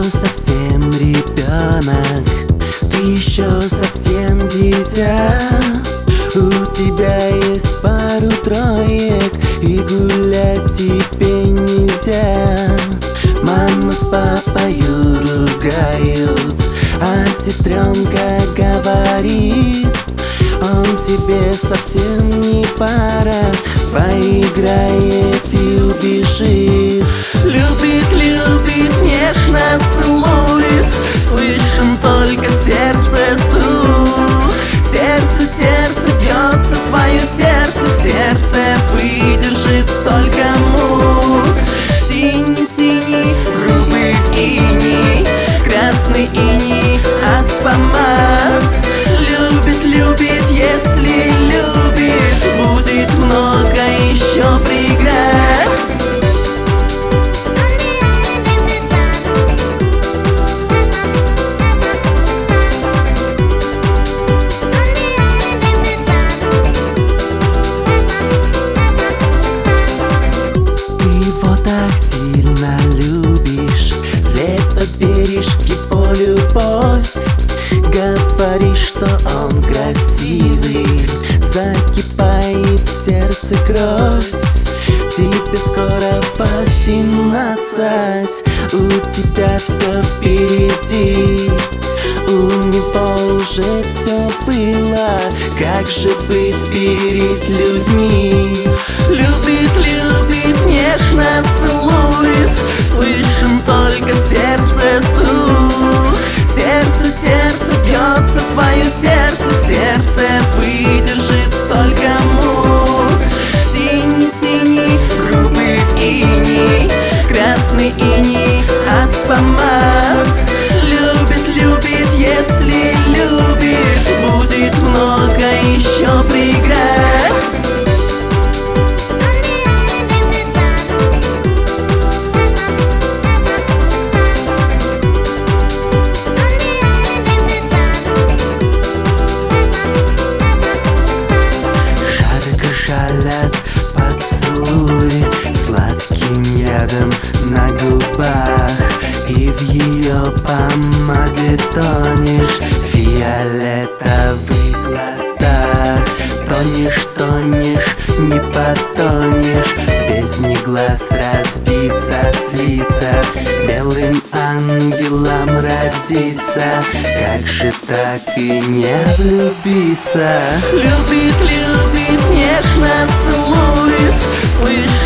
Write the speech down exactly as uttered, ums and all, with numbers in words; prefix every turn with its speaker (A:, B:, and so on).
A: совсем ребенок, ты еще совсем дитя. У тебя есть пару троек, и гулять тебе нельзя. Мама с папою ругают, а сестренка говорит: он тебе совсем не пара, поиграет и убежит. Любит, любит, нежно целует, слышен только сердце стук. Сердце, сердце бьется, твое сердце, сердце выдержит столько мук. Синий, синий, грубый иней, красный иней от помад. Любит, любит, если любит, будет много еще преград. Сильно любишь, слепо веришь в его любовь. Говоришь, что он красивый, закипает в сердце кровь. Тебе скоро восемнадцать, у тебя все впереди. У него уже все было, как же быть перед людьми? Любит, любит, нежно целует, слышен только сердце стук. Сердце, сердце бьется, твое сердце, сердце выдержит столько мук. Синий, синий, грубый иней, красный иней от помад. Любит, любит, если любит, будет много еще преград. Шалят поцелуй сладким ядом на губах, и в ее помаде тонешь в фиолетовых глазах. Тонешь, тонешь, не потонешь, в бездне глаз разбиться, слиться, белым ангелом родиться. Как же так и не влюбиться? Любит, любит, нежно целует, слышит